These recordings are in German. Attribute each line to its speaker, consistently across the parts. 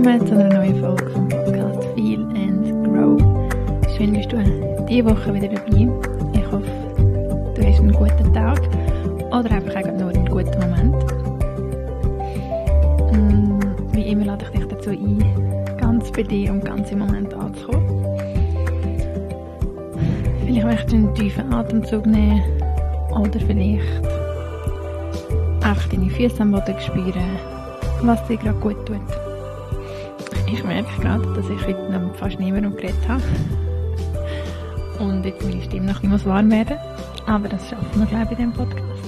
Speaker 1: willkommen zu einer neuen Folge vom Podcast Feel and Grow. Schön bist du diese Woche wieder dabei. Ich hoffe, du hast einen guten Tag oder einfach nur einen guten Moment. Wie immer lade ich dich dazu ein, ganz bei dir und ganz im Moment anzukommen. Vielleicht möchtest du einen tiefen Atemzug nehmen oder vielleicht einfach deine Füße am Boden spüren, was dir gerade gut tut. Ich merke gerade, dass ich heute noch fast niemandem geredet habe. Und jetzt meine Stimme noch nicht warm werden. Aber das schaffen wir, glaube ich, in diesem Podcast.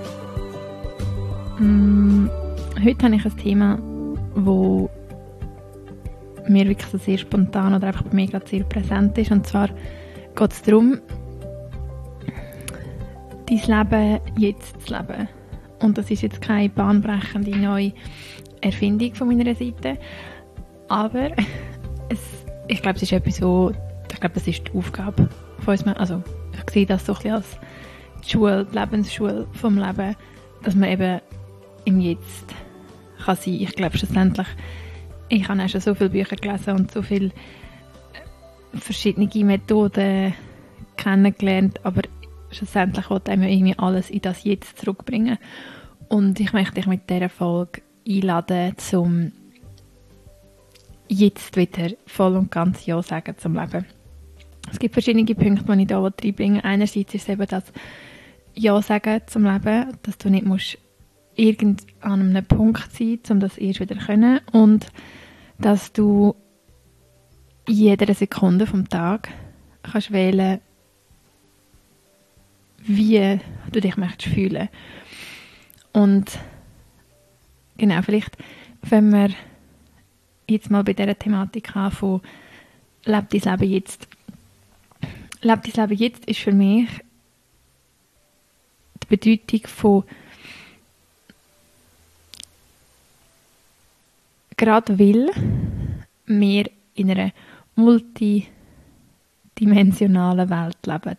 Speaker 1: Heute habe ich ein Thema, das mir wirklich so sehr spontan oder einfach bei mir gerade sehr präsent ist. Und zwar geht es darum, dein Leben jetzt zu leben. Und das ist jetzt keine bahnbrechende neue Erfindung von meiner Seite. Aber ich glaube, es ist etwas, das ist die Aufgabe von uns. Also ich sehe das so ein bisschen als die Lebensschule vom Leben, dass man eben im Jetzt kann sein. Ich glaube schlussendlich, ich habe auch schon so viele Bücher gelesen und so viele verschiedene Methoden kennengelernt, aber schlussendlich wollte einem irgendwie alles in das Jetzt zurückbringen. Und ich möchte dich mit dieser Folge einladen, zum jetzt wieder voll und ganz Ja sagen zum Leben. Es gibt verschiedene Punkte, die ich hier reinbringen will. Einerseits ist es eben das Ja sagen zum Leben, dass du nicht musst irgend an einem Punkt sein musst, um das erst wieder zu können. Und dass du in jeder Sekunde vom Tag kannst wählen, wie du dich möchtest fühlen. Und genau, vielleicht, wenn wir jetzt mal bei dieser Thematik an von «Leb dein Leben jetzt». «Leb dein Leben jetzt» ist für mich die Bedeutung von gerade weil wir in einer multidimensionalen Welt leben.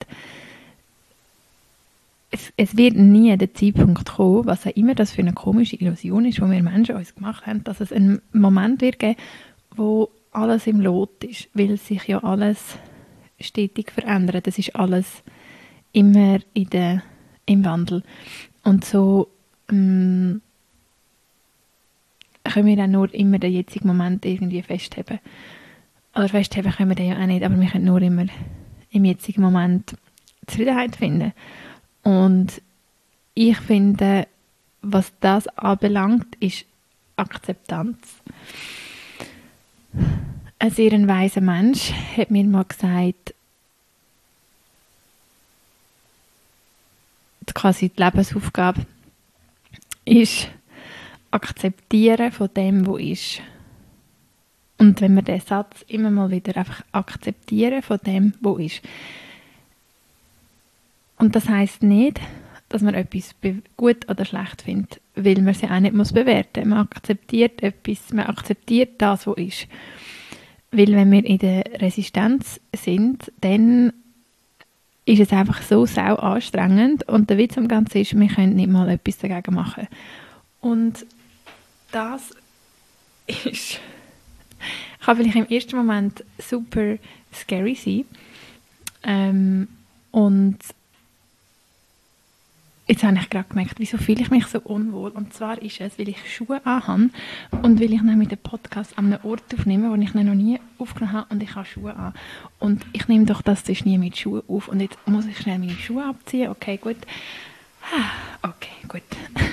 Speaker 1: Es wird nie der Zeitpunkt kommen, was auch immer das für eine komische Illusion ist, die wir Menschen uns gemacht haben, dass es einen Moment wird geben, wo alles im Lot ist, weil sich ja alles stetig verändert. Das ist alles immer im Wandel. Und so können wir dann nur immer den jetzigen Moment irgendwie festheben. Oder festheben können wir den ja auch nicht, aber wir können nur immer im jetzigen Moment Zufriedenheit finden. Und ich finde, was das anbelangt, ist Akzeptanz. Ein sehr weiser Mensch hat mir mal gesagt, quasi die Lebensaufgabe ist Akzeptieren von dem, was ist. Und wenn wir diesen Satz immer mal wieder einfach akzeptieren von dem, was ist. Und das heisst nicht, dass man etwas gut oder schlecht findet, weil man es ja auch nicht bewerten muss. Man akzeptiert etwas, man akzeptiert das, was ist. Weil wenn wir in der Resistenz sind, dann ist es einfach so sau anstrengend. Und der Witz am Ganzen ist, wir können nicht mal etwas dagegen machen. Und das ist kann vielleicht im ersten Moment super scary sein. Und jetzt habe ich gerade gemerkt, wieso fühle ich mich so unwohl. Und zwar ist es, weil ich Schuhe anhabe und weil ich nämlich den Podcast an einem Ort aufnehme, wo ich noch nie aufgenommen habe und ich habe Schuhe an. Und ich nehme doch das nie mit Schuhen auf. Und jetzt muss ich schnell meine Schuhe abziehen. Okay, gut. Okay, gut.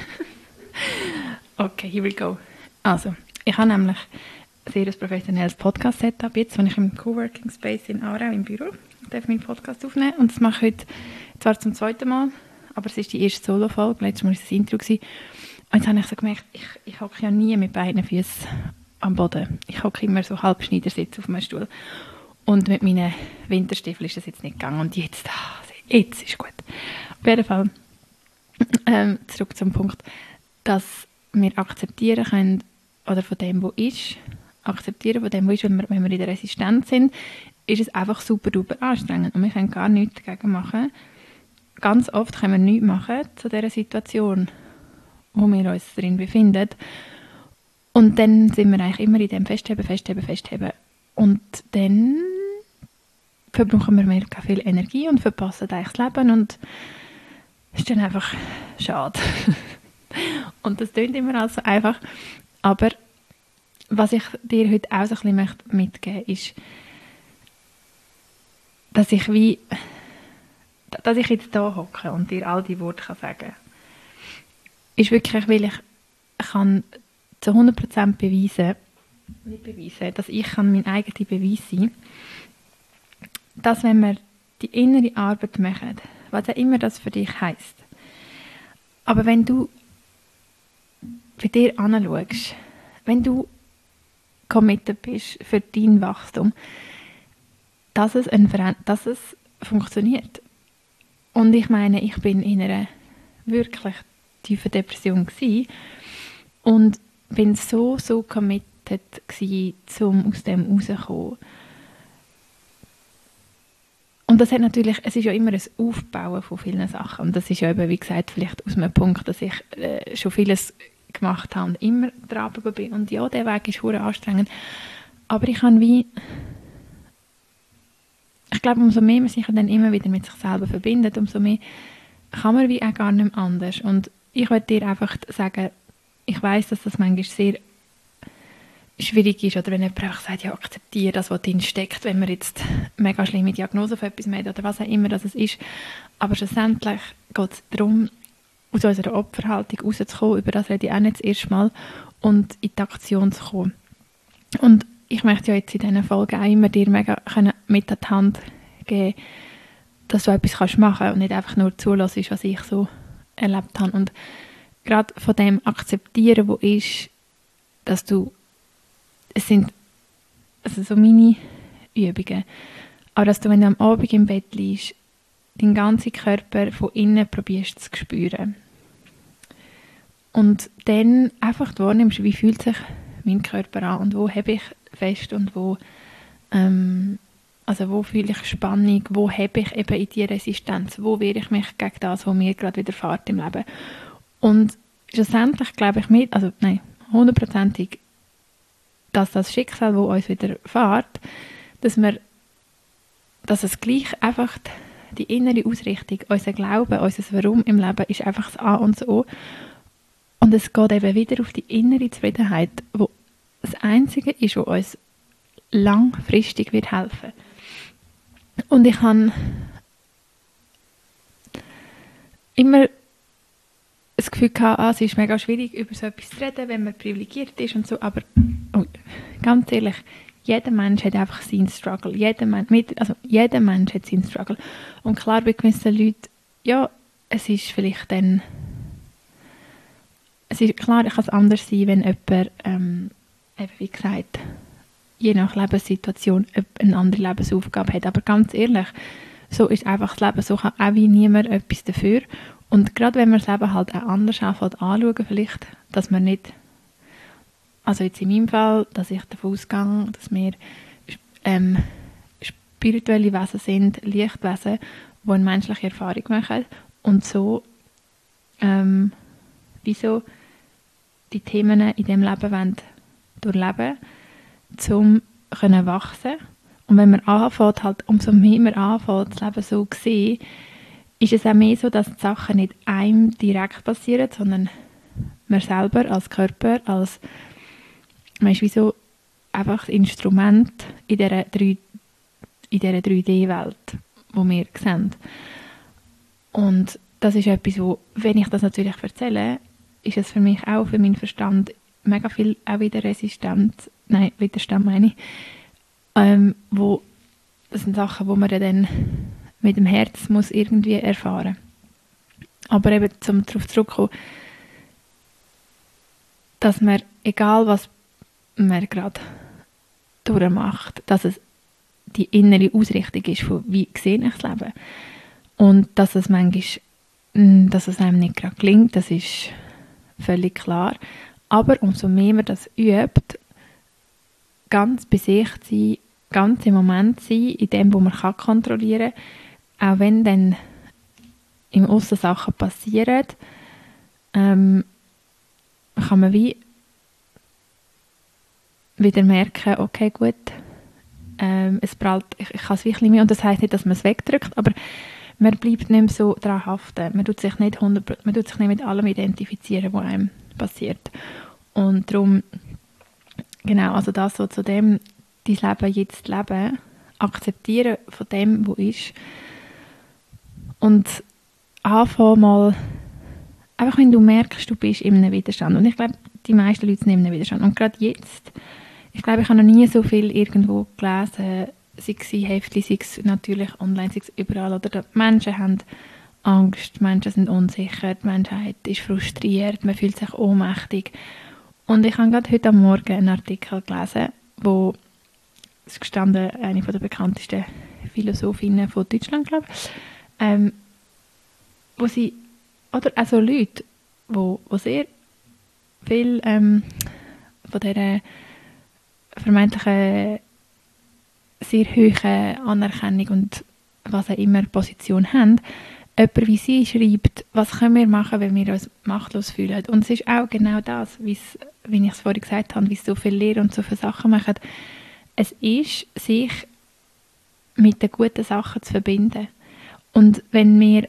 Speaker 1: Okay, here we go. Also, ich habe nämlich ein sehr professionelles Podcast-Setup jetzt, wenn ich im Coworking Space in Aarau im Büro darf meinen Podcast aufnehmen. Und das mache ich heute zwar zum zweiten Mal, aber es ist die erste Solo-Folge. Letztes Mal war es das Intro. Und jetzt habe ich so gemerkt, ich hocke ja nie mit beiden Füßen am Boden. Ich hocke immer so halb Schneidersitz auf meinem Stuhl. Und mit meinen Winterstiefeln ist das jetzt nicht gegangen. Und jetzt ist gut. Auf jeden Fall zurück zum Punkt, dass wir akzeptieren können, oder von dem, was ist, akzeptieren von dem, was ist, wenn wir in der Resistenz sind, ist es einfach super duper anstrengend und wir können gar nichts dagegen machen. Ganz oft können wir nichts machen zu dieser Situation, wo wir uns drin befinden. Und dann sind wir eigentlich immer in dem Festheben. Und dann verbrauchen wir mega viel Energie und verpassen eigentlich das Leben und es ist dann einfach schade. Und das klingt immer alles so einfach. Aber was ich dir heute auch so ein bisschen mitgeben möchte, ist, dass ich jetzt hier hocke und dir all die Worte sagen kann, ist wirklich, weil ich kann zu 100% dass ich mein eigener Beweis sein kann, dass wenn wir die innere Arbeit machen, was auch immer das für dich heisst, aber wenn du für dir anschaust, wenn du committed bist für dein Wachstum, dass es funktioniert. Und ich meine, ich bin in einer wirklich tiefen Depression gewesen und bin so committed gewesen, um aus dem rauszukommen. Und das hat natürlich, es ist ja immer ein Aufbauen von vielen Sachen. Und das ist ja eben, wie gesagt, vielleicht aus einem Punkt, dass ich schon vieles gemacht habe und immer dran bin. Und ja, der Weg ist verdammt anstrengend. Aber ich glaube, umso mehr man sich dann immer wieder mit sich selber verbindet, umso mehr kann man wie auch gar nicht mehr anders. Und ich möchte dir einfach sagen, ich weiss, dass das manchmal sehr schwierig ist, oder wenn jemand einfach sagt, ja, akzeptiere das, was drin steckt, wenn man jetzt mega schlimme Diagnose für etwas hat oder was auch immer das ist. Aber schlussendlich geht es darum, aus unserer Opferhaltung rauszukommen, über das rede ich auch nicht das erste Mal, und in die Aktion zu kommen. Und ich möchte ja jetzt in diesen Folgen auch immer dir mega mit an die Hand geben, dass du etwas machen kannst und nicht einfach nur zulässt, was ich so erlebt habe. Und gerade von dem Akzeptieren, wo ist, dass es sind also so meine Übungen, aber dass du, wenn du am Abend im Bett liegst, deinen ganzen Körper von innen probierst zu spüren. Und dann einfach wahrnimmst, wie fühlt sich mein Körper an und wo habe ich fest und wo fühle ich Spannung, wo habe ich eben in die Resistenz, wo wehre ich mich gegen das, was mir gerade widerfährt im Leben. Und schlussendlich glaube ich hundertprozentig, dass das Schicksal, das uns widerfährt, dass es gleich einfach die innere Ausrichtung, unser Glauben, unser Warum im Leben ist einfach das A und das O. Und es geht eben wieder auf die innere Zufriedenheit, wo das Einzige ist, was uns langfristig wird helfen. Und ich habe immer das Gefühl gehabt, es ist mega schwierig, über so etwas zu reden, wenn man privilegiert ist und so, aber ganz ehrlich, jeder Mensch hat einfach seinen Struggle. Jeder Mensch hat seinen Struggle. Und klar, bei gewissen Leuten, ja, es ist vielleicht dann, es ist klar, es kann anders sein, wenn jemand, eben wie gesagt, je nach Lebenssituation eine andere Lebensaufgabe hat. Aber ganz ehrlich, so ist einfach das Leben, so kann auch wie niemand etwas dafür. Und gerade wenn man das Leben halt auch anders anschauen, vielleicht, dass man nicht, also jetzt in meinem Fall, dass ich davon ausgehe, dass wir spirituelle Wesen sind, Lichtwesen, die eine menschliche Erfahrung machen und so wieso die Themen in diesem Leben wollen durchleben, um können wachsen. Und wenn man anfängt, halt, umso mehr man anfängt, das Leben so zu sehen, ist es auch mehr so, dass die Sachen nicht einem direkt passieren, sondern man selber als Körper, man ist wie so einfach das Instrument in dieser 3D-Welt, wo wir sehen. Und das ist etwas, wo, wenn ich das natürlich erzähle, ist es für mich auch, für meinen Verstand, mega viel auch wieder Widerstand meine ich, das sind Sachen, die man dann mit dem Herz muss irgendwie erfahren. Aber eben, um darauf zurückzukommen, dass man, egal was man gerade durchmacht, dass es die innere Ausrichtung ist von wie sehe ich das Leben. Und dass es manchmal, dass es einem nicht gerade gelingt, das ist völlig klar. Aber umso mehr man das übt, ganz bei sich zu sein, ganz im Moment zu sein, in dem, wo man kontrollieren kann, auch wenn dann im Aussen Sachen passieren, kann man wie wieder merken, okay, gut, es prallt, ich kann es wirklich mehr, und das heisst nicht, dass man es wegdrückt, aber man bleibt nicht mehr so daran haften. Man tut sich nicht mit allem identifizieren, was einem passiert. Und darum, genau, also das so zu dem, dein Leben jetzt leben, akzeptieren von dem, was ist. Und anfangen mal, einfach wenn du merkst, du bist in einem Widerstand. Und ich glaube, die meisten Leute sind in einem Widerstand. Und gerade jetzt, ich glaube, ich habe noch nie so viel irgendwo gelesen, sei es in Heftchen, sei es natürlich online, sei es überall. Oder die Menschen haben Angst, die Menschen sind unsicher, die Menschheit ist frustriert, man fühlt sich ohnmächtig. Und ich habe gerade heute am Morgen einen Artikel gelesen, wo es gestanden, eine der bekanntesten Philosophinnen von Deutschland, glaube ich, wo sie, oder also Leute, wo sehr viel von dieser vermeintlichen sehr hohen Anerkennung und was auch immer Position haben, jemand wie sie schreibt, was können wir machen, wenn wir uns machtlos fühlen. Und es ist auch genau das, wie ich es vorhin gesagt habe, wie so viel Lehre und so viele Sachen machen. Es ist, sich mit den guten Sachen zu verbinden. Und wenn wir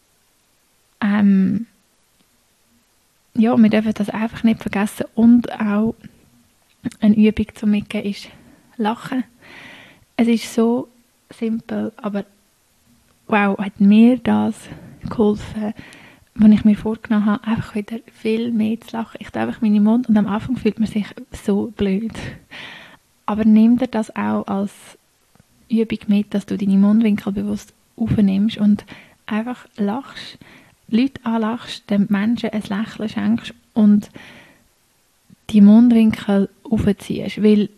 Speaker 1: wir dürfen das einfach nicht vergessen. Und auch eine Übung zum Mitgeben ist Lachen. Es ist so simpel, aber wow, hat mir das geholfen, als ich mir vorgenommen habe, einfach wieder viel mehr zu lachen. Ich tue einfach meinen Mund und am Anfang fühlt man sich so blöd. Aber nimm dir das auch als Übung mit, dass du deine Mundwinkel bewusst aufnimmst und einfach lachst, Leute anlachst, den Menschen ein Lächeln schenkst und die Mundwinkel aufziehst. Weil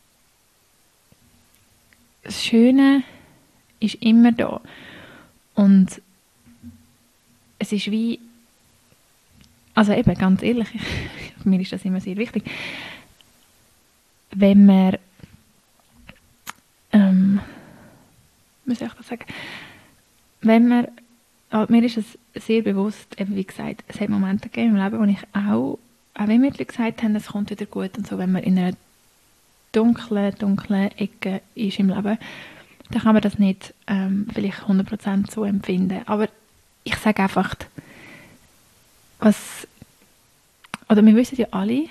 Speaker 1: das Schöne ist immer da. Und es ist wie, also eben, ganz ehrlich, mir ist das immer sehr wichtig, wenn man, wie soll ich das sagen, wenn man, mir ist es sehr bewusst, eben wie gesagt, es hat Momente gegeben im Leben, wo ich auch wenn mir die Leute gesagt haben, es kommt wieder gut und so, wenn man in einer dunklen Ecke ist im Leben, dann kann man das nicht vielleicht 100% so empfinden. Aber ich sage einfach, oder wir wissen ja alle,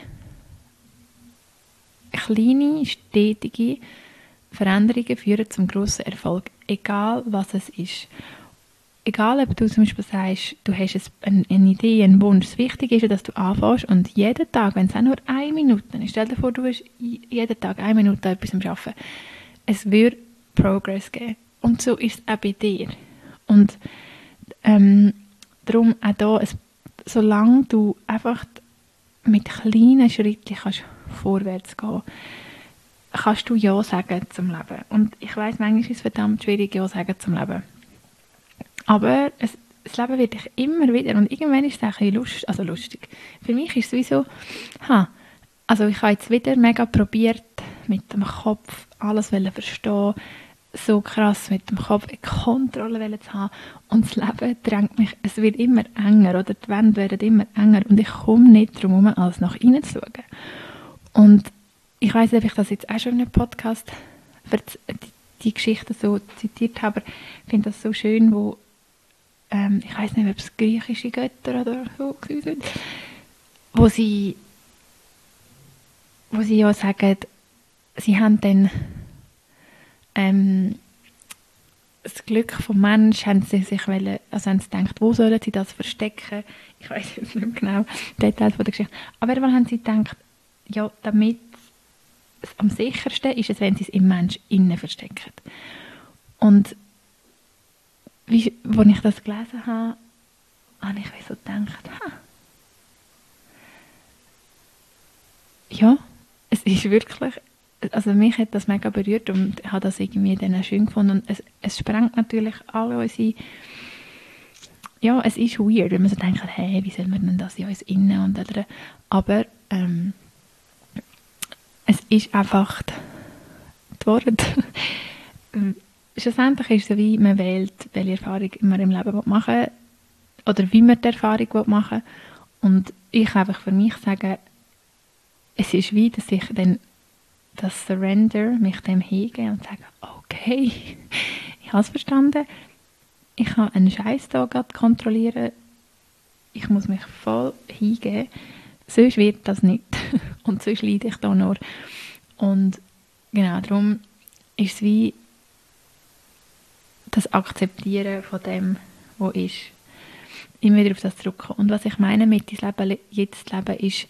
Speaker 1: kleine, stetige Veränderungen führen zum grossen Erfolg, egal was es ist. Egal, ob du zum Beispiel sagst, du hast eine Idee, einen Wunsch, das Wichtige ist, dass du anfängst und jeden Tag, wenn es auch nur 1 Minute ist, stell dir vor, du bist jeden Tag 1 Minute an etwas am Arbeiten, es wird Progress geben. Und so ist es auch bei dir. Und darum auch da, solange du einfach mit kleinen Schritten kannst vorwärts gehen, kannst du Ja sagen zum Leben. Und ich weiss, manchmal ist es verdammt schwierig, Ja sagen zum Leben. Aber das Leben wird dich immer wieder, und irgendwann ist es auch ein bisschen lustig. Für mich ist es wie so, also ich habe jetzt wieder mega probiert, mit dem Kopf alles verstehen, so krass mit dem Kopf eine Kontrolle zu haben, und das Leben drängt mich, es wird immer enger, oder die Wände werden immer enger, und ich komme nicht darum herum, alles nach innen zu schauen. Und ich weiss nicht, ob ich das jetzt auch schon in einem Podcast die Geschichte so zitiert habe, aber ich finde das so schön, wo ich weiss nicht, ob es griechische Götter oder so sind, wo sie ja sagen, sie haben dann das Glück vom Menschen, haben sie sich haben sie gedacht, wo sollen sie das verstecken? Ich weiss jetzt nicht genau Details von der Geschichte. Aber irgendwann haben sie gedacht, ja, damit es am sichersten ist es, wenn sie es im Mensch innen verstecken. Und als ich das gelesen habe, habe ich so gedacht, ja, es ist wirklich, also mich hat das mega berührt und ich habe das irgendwie dann schön gefunden. Und es sprengt natürlich alle unsere, ja, es ist weird, wenn man so denkt, hey, wie soll man denn das in uns innen und oder, aber es ist einfach die Worte. Schlussendlich ist es so, wie man wählt, welche Erfahrung man im Leben machen will, oder wie man die Erfahrung machen will. Und ich kann einfach für mich sagen, es ist wie, dass ich dann das Surrender, mich dem hingeben und sagen, okay, ich habe es verstanden, ich habe einen Scheiß da gerade kontrollieren, ich muss mich voll hingeben, sonst wird das nicht und sonst leide ich da nur. Und genau, darum ist es wie das Akzeptieren von dem, was ist. Immer wieder auf das zurückkommen. Und was ich meine mit dein Leben jetzt leben ist,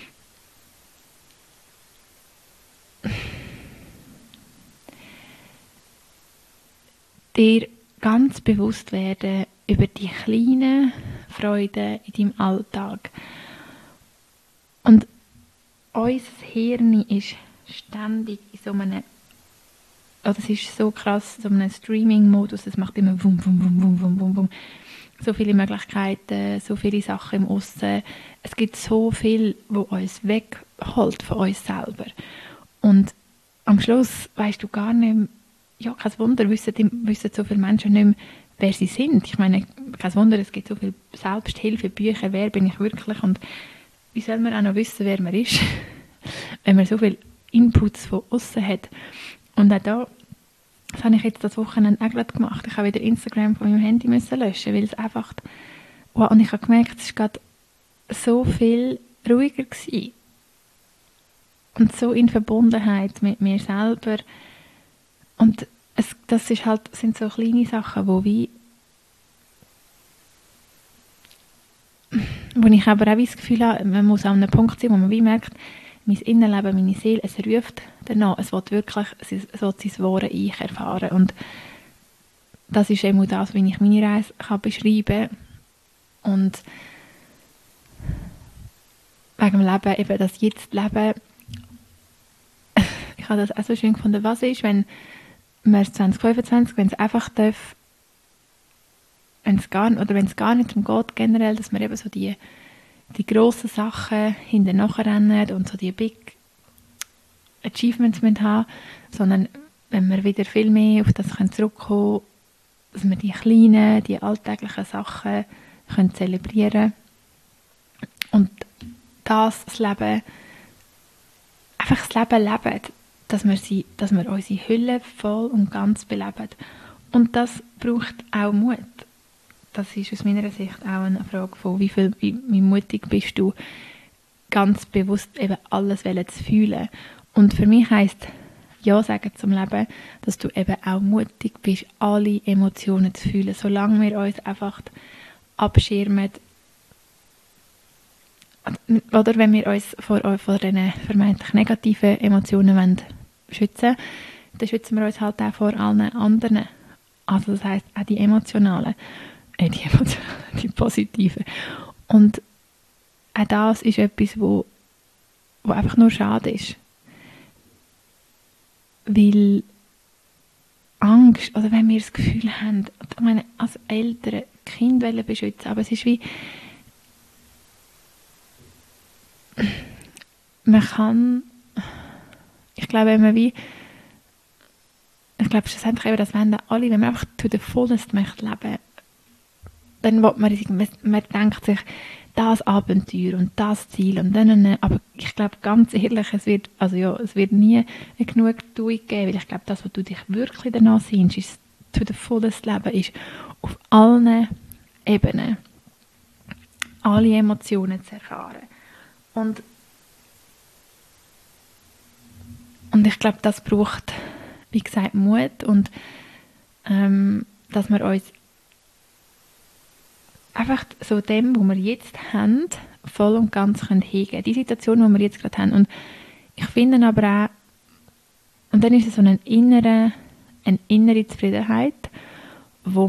Speaker 1: dir ganz bewusst werden über die kleinen Freuden in deinem Alltag. Und unser Hirn ist ständig in so einem, also es ist so krass, so einem Streaming-Modus, es macht immer wum, wum, wum, wum, wum, wum, wum. So viele Möglichkeiten, so viele Sachen im Aussen. Es gibt so viel, was uns wegholt von uns selber. Und am Schluss weisst du gar nicht mehr, ja, kein Wunder, wissen so viele Menschen nicht mehr, wer sie sind. Ich meine, kein Wunder, es gibt so viele Selbsthilfebücher, wer bin ich wirklich und wie soll man auch noch wissen, wer man ist, wenn man so viele Inputs von außen hat. Und auch da, das habe ich jetzt das Wochenende auch gerade gemacht. Ich habe wieder Instagram von meinem Handy müssen löschen, weil es einfach, wow, und ich habe gemerkt, es war gerade so viel ruhiger gewesen. Und so in Verbundenheit mit mir selber. Und das ist halt, sind so kleine Sachen, wo ich aber auch das Gefühl habe, man muss an einem Punkt sein, wo man wie merkt, mein Innenleben, meine Seele, es ruft danach, es will wirklich, es will sein wahres Ich erfahren. Und das ist eben das, wie ich meine Reise kann beschreiben kann. Und wegen dem Leben, eben das Jetzt-Leben, ich habe das auch so schön gefunden, was ist, wenn man 2025, wenn es einfach darf, wenn es gar nicht darum geht, generell, dass man eben so die grossen Sachen hinterher rennen und so die Big Achievements haben, sondern wenn wir wieder viel mehr auf das zurückkommen können, dass wir die kleinen, die alltäglichen Sachen können zelebrieren und das Leben, einfach das Leben leben, dass wir unsere Hülle voll und ganz beleben. Und das braucht auch Mut. Das ist aus meiner Sicht auch eine Frage von, wie mutig bist du, ganz bewusst eben alles zu fühlen. Und für mich heisst Ja sagen zum Leben, dass du eben auch mutig bist, alle Emotionen zu fühlen, solange wir uns einfach abschirmen. Oder wenn wir uns vor diesen vermeintlich negativen Emotionen schützen wollen, dann schützen wir uns halt auch vor allen anderen. Also das heisst auch die emotionalen. Die positiven. Und auch das ist etwas, wo einfach nur schade ist. Weil Angst, oder wenn wir das Gefühl haben, ich meine, als Eltern Kinder beschützen, aber es ist wie, man kann, ich glaube, schlussendlich eben, dass wenn alle, wenn man einfach to the fullest möchte leben, dann will man denkt sich, das Abenteuer und das Ziel und dann, aber ich glaube ganz ehrlich, es wird nie eine Genugtuung geben, weil ich glaube, das, was du dich wirklich danach sehnst, ist to the fullest Leben, ist auf allen Ebenen alle Emotionen zu erfahren. Und ich glaube, das braucht, wie gesagt, Mut und dass wir uns einfach so dem, was wir jetzt haben, voll und ganz hingeben können. Die Situation, die wir jetzt gerade haben. Und ich finde aber auch, und dann ist es so eine innere Zufriedenheit, wo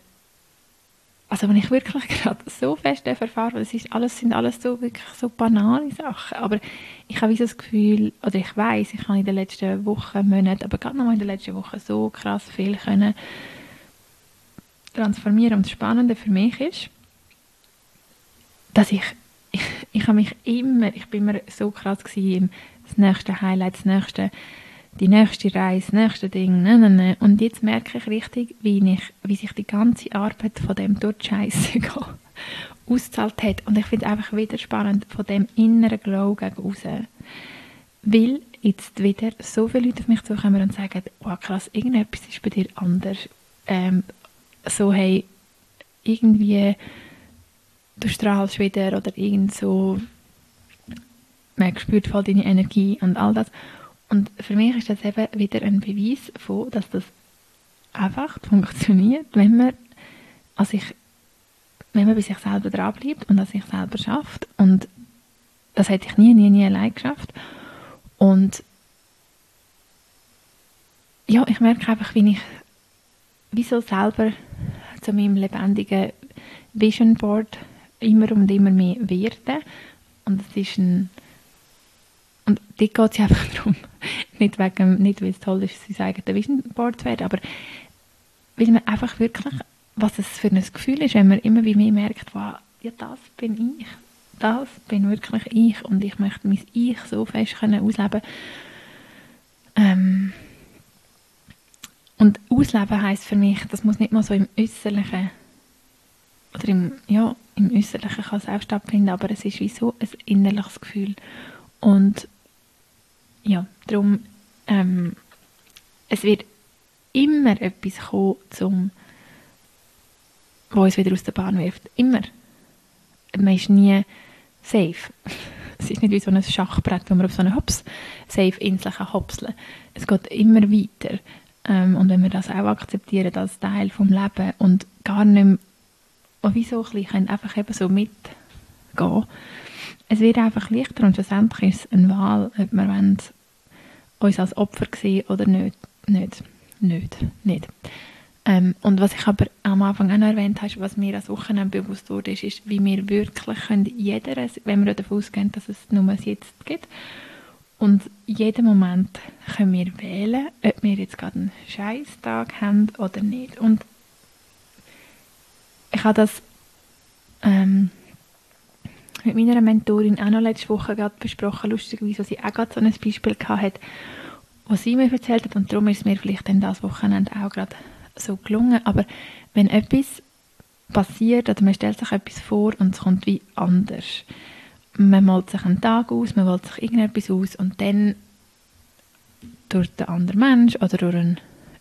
Speaker 1: ich wirklich gerade so fest erfahre, es sind alles so wirklich so banale Sachen, aber ich habe so das Gefühl, oder ich weiss, ich habe in den letzten Wochen, Monaten, aber gerade noch mal in den letzten Wochen so krass viel können transformieren. Und das Spannende für mich ist, dass ich bin immer so krass gewesen, das nächste Highlight, die nächste Reise, das nächste Ding, und jetzt merke ich richtig, wie sich die ganze Arbeit von dem dort Scheisse ausgezahlt hat. Und ich finde es einfach wieder spannend, von dem inneren Glow gegen raus. Weil jetzt wieder so viele Leute auf mich zukommen und sagen, wow krass, irgendetwas ist bei dir anders. So, hey, irgendwie, du strahlst wieder oder irgend so, man spürt voll deine Energie und all das. Und für mich ist das eben wieder ein Beweis von, dass das einfach funktioniert, wenn man bei sich selber dranbleibt und an sich selber schafft. Und das hätte ich nie allein geschafft. Und ja, ich merke einfach, wie so selber zu meinem lebendigen Vision Board immer und immer mehr werde. Und es ist und dort geht es einfach darum, nicht weil es toll ist, sein eigenes Vision Board zu werden, aber weil man einfach wirklich, was es für ein Gefühl ist, wenn man immer wie mehr merkt, wow, ja, das bin ich. Das bin wirklich ich und ich möchte mein Ich so fest ausleben. Und ausleben heisst für mich, das muss nicht mal so im Äußerlichen oder im Äußerlichen kann es auch stattfinden, aber es ist wie so ein innerliches Gefühl. Und ja, darum, es wird immer etwas kommen, was uns wieder aus der Bahn wirft. Immer. Man ist nie safe. Es ist nicht wie so ein Schachbrett, wo man auf so eine Safe-Insel hopseln kann. Es geht immer weiter. Und wenn wir das auch akzeptieren als Teil des Lebens und gar nicht mehr, wie so ein bisschen, einfach eben so mitgehen, es wird einfach leichter und schlussendlich ist es eine Wahl, ob wir uns als Opfer sehen oder nicht. Und was ich aber am Anfang auch noch erwähnt habe, was mir als Wochenende bewusst wurde, ist, wie wir wirklich wenn wir davon ausgehen, dass es nur ein Jetzt gibt, und jeden Moment können wir wählen, ob wir jetzt gerade einen Scheisstag haben oder nicht. Und ich habe das mit meiner Mentorin auch noch letzte Woche gerade besprochen, lustigerweise, weil sie auch gerade so ein Beispiel hatte, was sie mir erzählt hat, und darum ist es mir vielleicht dann das Wochenende auch gerade so gelungen. Aber wenn etwas passiert oder man stellt sich etwas vor und es kommt wie anders, man malt sich einen Tag aus, man malt sich irgendetwas aus und dann durch den anderen Mensch oder durch ein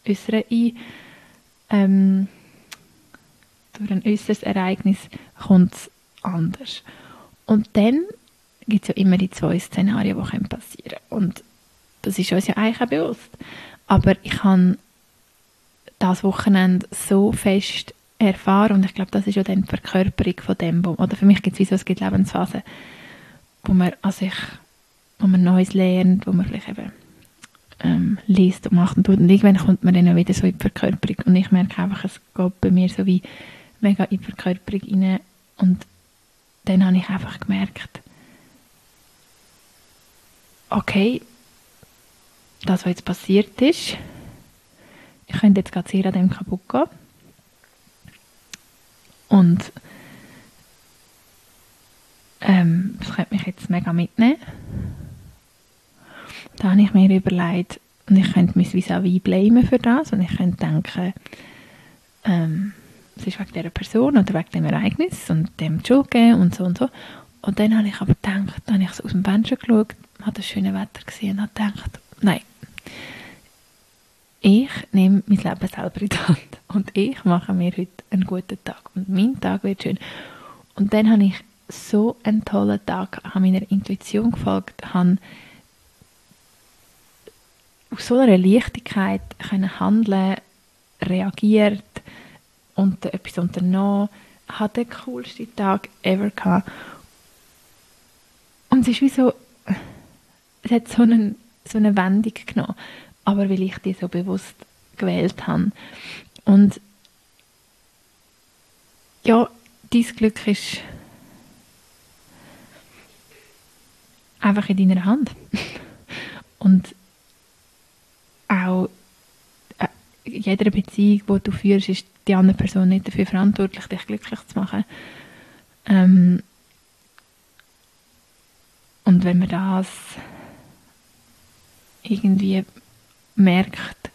Speaker 1: äußeres Ereignis kommt es anders. Und dann gibt es ja immer die zwei Szenarien, die passieren können. Und das ist uns ja eigentlich auch bewusst. Aber ich habe das Wochenende so fest erfahren, und ich glaube, das ist ja dann die Verkörperung von dem, oder für mich gibt es wie so, es gibt Lebensphasen, wo man Neues lernt, wo man vielleicht eben liest und macht und tut, und irgendwann kommt man dann wieder so in die Verkörperung, und ich merke einfach, es geht bei mir so wie mega in die Verkörperung rein, und dann habe ich einfach gemerkt, okay, das, was jetzt passiert ist, ich könnte jetzt gerade sehr an dem kaputt gehen. Und das könnte mich jetzt mega mitnehmen. Da habe ich mir überlegt, und ich könnte mich vis-à-vis blamen für das, und ich könnte denken, es ist wegen dieser Person oder wegen dem Ereignis und dem die Schuld gegeben und so und so. Und dann habe ich aber gedacht, dann habe ich so aus dem Fenster geschaut, habe das schöne Wetter gesehen und habe gedacht, nein, ich nehme mein Leben selber in die Hand und ich mache mir heute einen guten Tag und mein Tag wird schön. Und dann habe ich so einen tollen Tag, habe meiner Intuition gefolgt, habe aus so einer Leichtigkeit können handeln, reagiert und etwas unternommen, hatte den coolsten Tag ever gehabt. Und es ist wie so, es hat so eine Wendung genommen, aber weil ich die so bewusst gewählt habe. Und ja, dein Glück ist einfach in deiner Hand. Und auch in jeder Beziehung, die du führst, ist die andere Person nicht dafür verantwortlich, dich glücklich zu machen. Und wenn man das irgendwie merkt,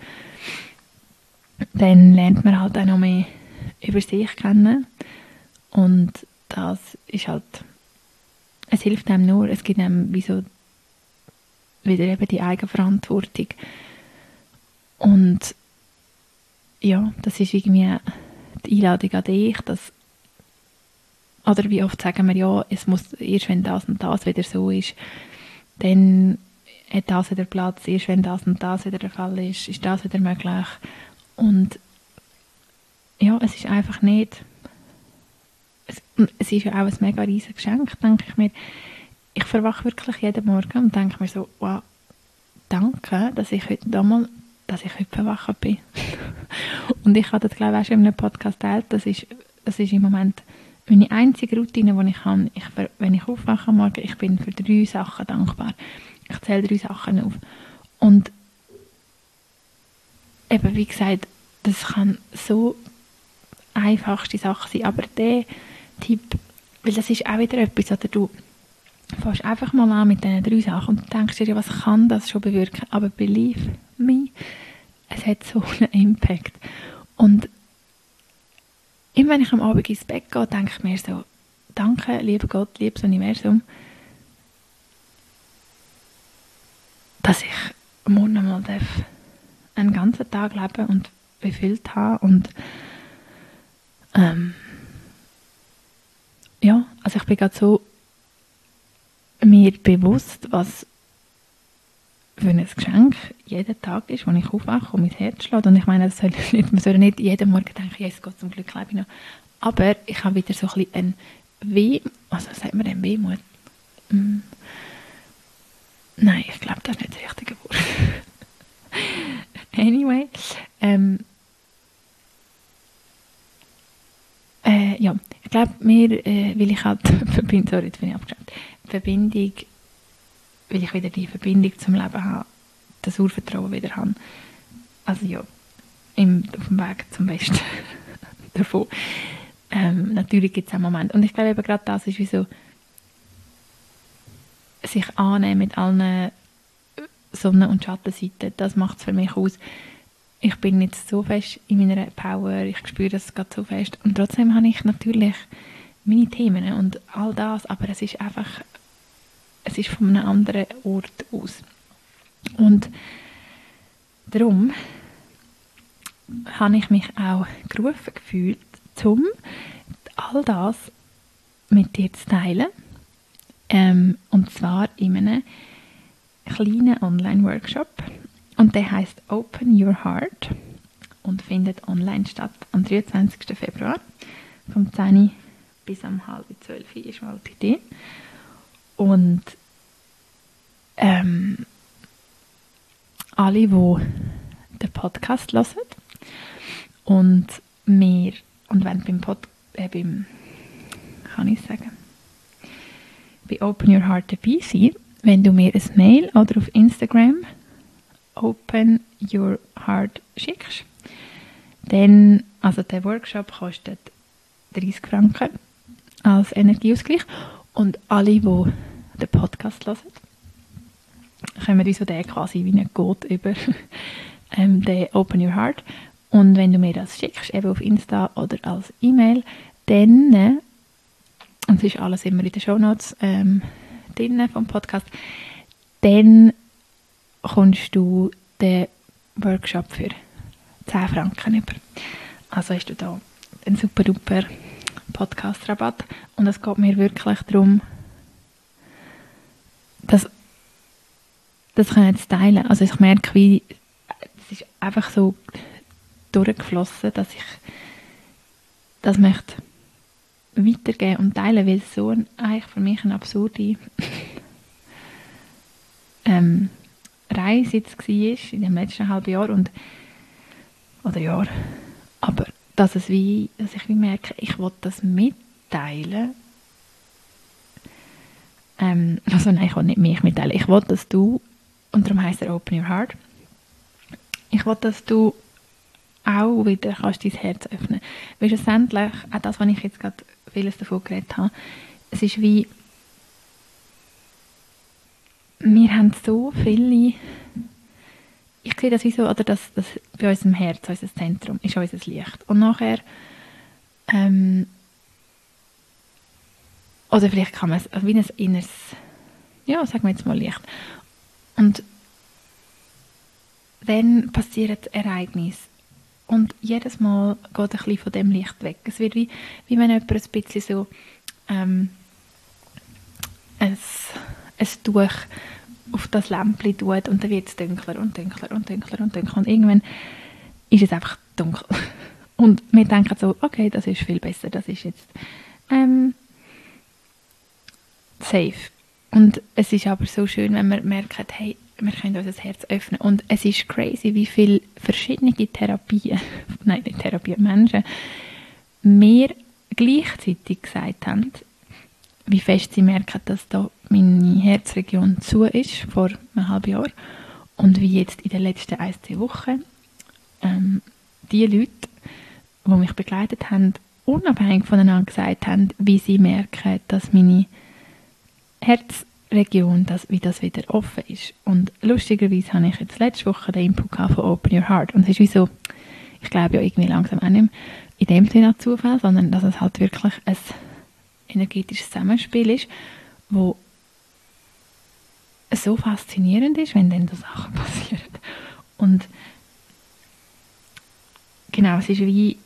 Speaker 1: dann lernt man halt auch noch mehr über sich kennen. Und das ist halt, es hilft einem nur, es gibt einem wie so wieder eben die Eigenverantwortung. Und ja, das ist irgendwie die Einladung an dich, dass, oder wie oft sagen wir, ja, es muss erst wenn das und das wieder so ist, dann hat das wieder Platz, erst wenn das und das wieder der Fall ist das wieder möglich. Und ja, es ist einfach nicht, es ist ja auch ein mega riesiges Geschenk, denke ich mir. Ich verwache wirklich jeden Morgen und denke mir so, wow, danke, dass ich heute verwacht bin. Und ich habe das, glaube ich, auch schon in einem Podcast geteilt, das ist im Moment meine einzige Routine, die ich habe. Wenn ich aufwache am Morgen, ich bin für 3 Sachen dankbar. Ich zähle 3 Sachen auf. Und eben, wie gesagt, das kann so einfachste Sachen sein, aber der Tipp, weil das ist auch wieder etwas, oder du fängst einfach mal an mit diesen 3 Sachen und denkst dir, ja, was kann das schon bewirken? Aber believe me, es hat so einen Impact. Und immer wenn ich am Abend ins Bett gehe, denke ich mir so, danke, lieber Gott, liebes Universum, dass ich morgen mal einen ganzen Tag leben und befüllt habe. Und ja, also ich bin gerade so mir bewusst, was für ein Geschenk jeden Tag ist, wo ich aufwache und mein Herz schlägt. Und ich meine, man soll nicht jeden Morgen denken, Jesus Gott, zum Glück lebe ich noch. Aber ich habe wieder so ein bisschen sagt man denn, Wehmut? Nein, ich glaube, das ist nicht das richtige Wort. Anyway, ja, ich glaube, weil ich halt Verbindung, weil ich wieder die Verbindung zum Leben habe, das Urvertrauen wieder habe. Also ja, auf dem Weg zum Besten davon. Natürlich gibt es auch Momente. Und ich glaube eben gerade das ist wie so, sich annehmen mit allen Sonnen- und Schattenseiten, das macht es für mich aus. Ich bin jetzt so fest in meiner Power, ich spüre das gerade so fest. Und trotzdem habe ich natürlich meine Themen und all das, aber es ist einfach, es ist von einem anderen Ort aus. Und darum habe ich mich auch gerufen gefühlt, um all das mit dir zu teilen. Und zwar in einem kleinen Online-Workshop. Und der heisst Open Your Heart und findet online statt am 23. Februar vom 10 bis um 11:30 ist mal die Idee. Und alle, die den Podcast hören und wenn bei Open Your Heart dabei sein, wenn du mir ein Mail oder auf Instagram Open Your Heart schickst, dann, also der Workshop kostet 30 Franken als Energieausgleich und alle, die den Podcast hören, kommen uns den quasi wie ein Code über den Open Your Heart. Und wenn du mir das schickst, eben auf Insta oder als E-Mail, dann, und es ist alles immer in den Shownotes drin vom Podcast, dann kommst du den Workshop für 10 Franken über. Also hast du da einen super duper Podcast-Rabatt. Und es geht mir wirklich darum, das zu teilen. Also ich merke, wie es ist einfach so durchgeflossen, dass ich das möchte weitergeben und teilen, weil es so eigentlich für mich eine absurde Reise jetzt war in dem letzten halben Jahr oder Jahr. Aber dass ich wie merke, ich will das mitteilen. Also nein, ich will nicht mich mitteilen. Ich will, dass du, und darum heisst er Open Your Heart, ich will, dass du auch wieder kannst dein Herz öffnen. Weil schlussendlich, auch das, was ich jetzt gerade vieles davon geredet habe, es ist wie, wir haben so viele, ich sehe das wie so, oder das bei unserem Herz, unser Zentrum, ist unser Licht. Und nachher, oder vielleicht kann man es wie ein inneres, ja, sagen wir jetzt mal Licht. Und dann passiert das Ereignis. Und jedes Mal geht ein bisschen von dem Licht weg. Es wird wie wenn jemand ein bisschen so ein Tuch auf das Lämpchen tut und dann wird es dunkler und dunkler und dunkler und dunkler. Und irgendwann ist es einfach dunkel. Und wir denken so, okay, das ist viel besser, das ist jetzt safe. Und es ist aber so schön, wenn man merkt, hey, wir können unser Herz öffnen. Und es ist crazy, wie viele verschiedene Menschen mir gleichzeitig gesagt haben, wie fest sie merken, dass da meine Herzregion zu ist, vor einem halben Jahr. Und wie jetzt in den letzten 1-2 Wochen die Leute, die mich begleitet haben, unabhängig voneinander gesagt haben, wie sie merken, dass meine Herzregion, wie das wieder offen ist. Und lustigerweise habe ich jetzt letzte Woche den Input von Open Your Heart. Und es ist wie so, ich glaube ja irgendwie langsam auch nicht mehr in dem Sinne an Zufall, sondern dass es halt wirklich ein energetisches Zusammenspiel ist, wo so faszinierend ist, wenn dann so Sachen passieren. Und genau, es ist wie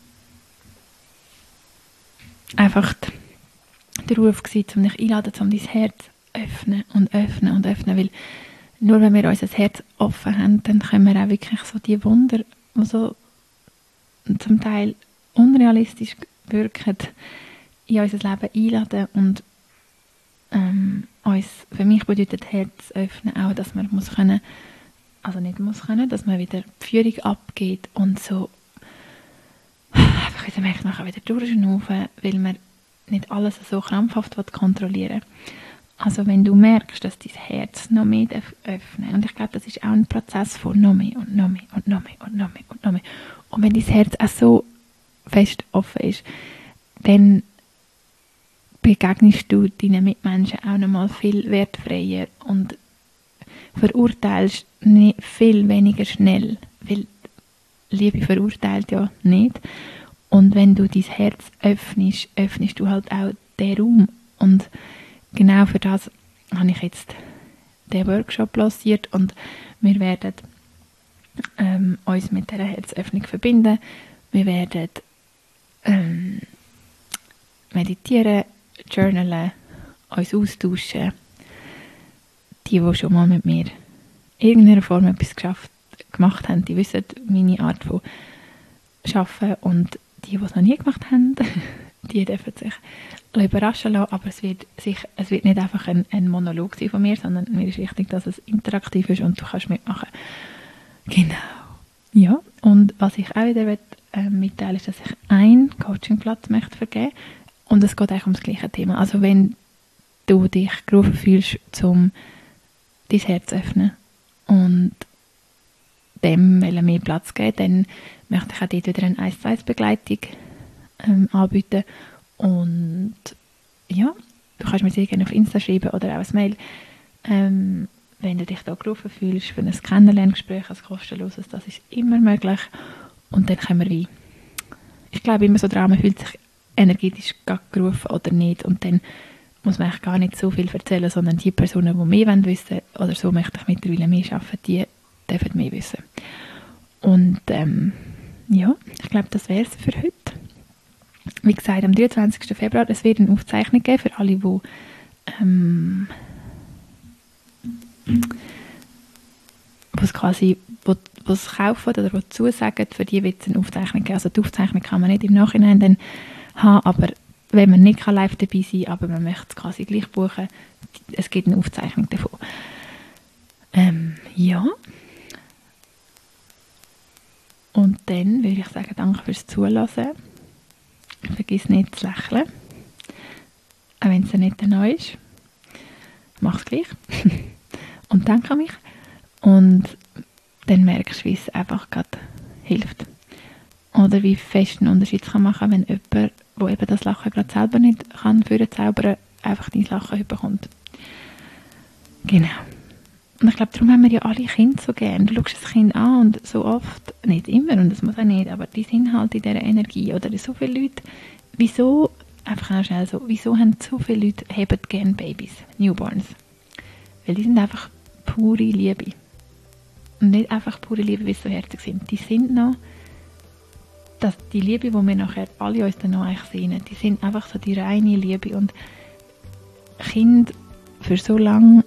Speaker 1: einfach der Ruf gewesen, um dich einzuladen, um dein Herz öffnen und öffnen und öffnen, weil nur wenn wir unser Herz offen haben, dann können wir auch wirklich so die Wunder, die so zum Teil unrealistisch wirken, in unser Leben einladen und uns, für mich bedeutet Herz öffnen auch, dass man muss können, also nicht muss können, dass man wieder die Führung abgeht und so einfach wieder merkt, nachher wieder durchschnaufen, weil man nicht alles so krampfhaft kontrollieren will. Also wenn du merkst, dass dein Herz noch mehr öffnen, und ich glaube, das ist auch ein Prozess von noch mehr und noch mehr und noch mehr und noch mehr und noch mehr. Und wenn dein Herz auch so fest offen ist, dann begegnest du deinen Mitmenschen auch noch mal viel wertfreier und verurteilst nicht viel weniger schnell, weil Liebe verurteilt ja nicht. Und wenn du dein Herz öffnest, öffnest du halt auch den Raum. Und genau für das habe ich jetzt den Workshop lanciert und wir werden uns mit dieser Herzöffnung verbinden. Wir werden meditieren, journalen, uns austauschen. Die schon mal mit mir in irgendeiner Form etwas gemacht haben, die wissen meine Art von Arbeiten, und die es noch nie gemacht haben, die dürfen sich überraschen lassen, aber es wird nicht einfach ein Monolog sein von mir, sondern mir ist wichtig, dass es interaktiv ist und du kannst mitmachen. Genau. Ja, und was ich auch wieder mitteilen ist, dass ich einen Coachingplatz möchte vergeben, und es geht eigentlich um das gleiche Thema. Also wenn du dich gerufen fühlst, um dein Herz zu öffnen und dem mehr Platz geben, dann möchte ich auch dort wieder eine 1-2-Begleitung anbieten. Und ja, du kannst mir sehr gerne auf Insta schreiben oder auch ein Mail, wenn du dich da gerufen fühlst für ein Kennenlerngespräch, ein kostenloses, das ist immer möglich. Und dann können wir ich glaube immer so dran, man fühlt sich energetisch gerufen oder nicht, und dann muss man eigentlich gar nicht so viel erzählen, sondern die Personen, die mehr wissen wollen, oder so möchte ich mittlerweile mehr arbeiten, die dürfen mehr wissen. Und ja, ich glaube, das wäre es für heute. Wie gesagt, am 23. Februar, es wird eine Aufzeichnung geben für alle, die es kaufen oder die zusagen, für die wird es eine Aufzeichnung geben. Also die Aufzeichnung kann man nicht im Nachhinein dann haben, aber wenn man nicht live dabei sein kann, aber man möchte es quasi gleich buchen, es gibt eine Aufzeichnung davon. Ja. Und dann würde ich sagen, danke fürs Zuhören. Vergiss nicht zu lächeln. Auch wenn es nicht neu ist. Mach es gleich. Und danke an mich. Und dann merkst du, wie es einfach gerade hilft. Oder wie fest einen Unterschied kann machen, wenn jemand, der eben das Lachen gerade selber nicht kann, für den Zauberer einfach dein Lachen bekommt. Genau. Und ich glaube, darum haben wir ja alle Kinder so gern. Du schaust das Kind an und so oft, nicht immer, und das muss auch nicht, aber die sind halt in dieser Energie. Oder so viele Leute, wieso haben so viele Leute gern Babys, Newborns? Weil die sind einfach pure Liebe. Und nicht einfach pure Liebe, wie sie so herzig sind. Die sind noch, die Liebe, die wir nachher alle uns dann noch eigentlich sehen, die sind einfach so die reine Liebe. Und Kinder für so lange,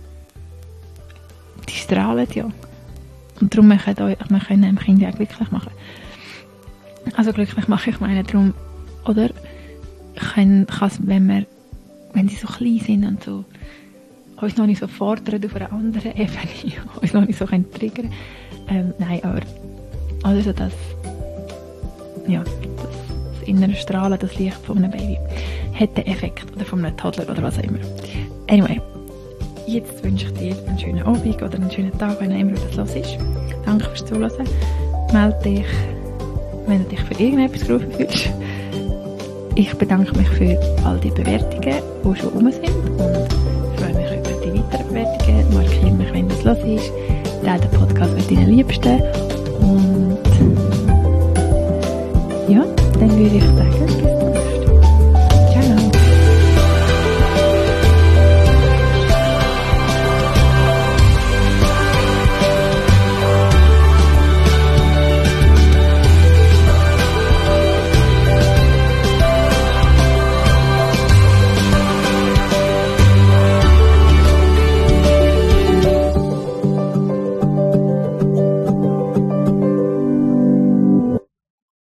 Speaker 1: die strahlen ja. Und darum wir können einem Kind ja auch glücklich machen. Also glücklich machen, ich meine darum, oder? Kann es, wenn die so klein sind und so, uns noch nicht so fordern auf einer anderen Ebene, uns noch nicht so triggern können. Nein, aber also das innere Strahlen, das Licht von einem Baby, hat den Effekt, oder von einem Toddler oder was auch immer. Anyway, jetzt wünsche ich dir einen schönen Abend oder einen schönen Tag, wenn immer das los ist. Danke fürs Zuhören. Melde dich, wenn du dich für irgendetwas gerufen fühlst. Ich bedanke mich für all die Bewertungen, die schon rum sind, und freue mich über die weiteren Bewertungen. Markiere mich, wenn das los ist. Teile den Podcast mit deinen Liebsten. Und ja, dann würde ich sagen, bis zum nächsten Mal.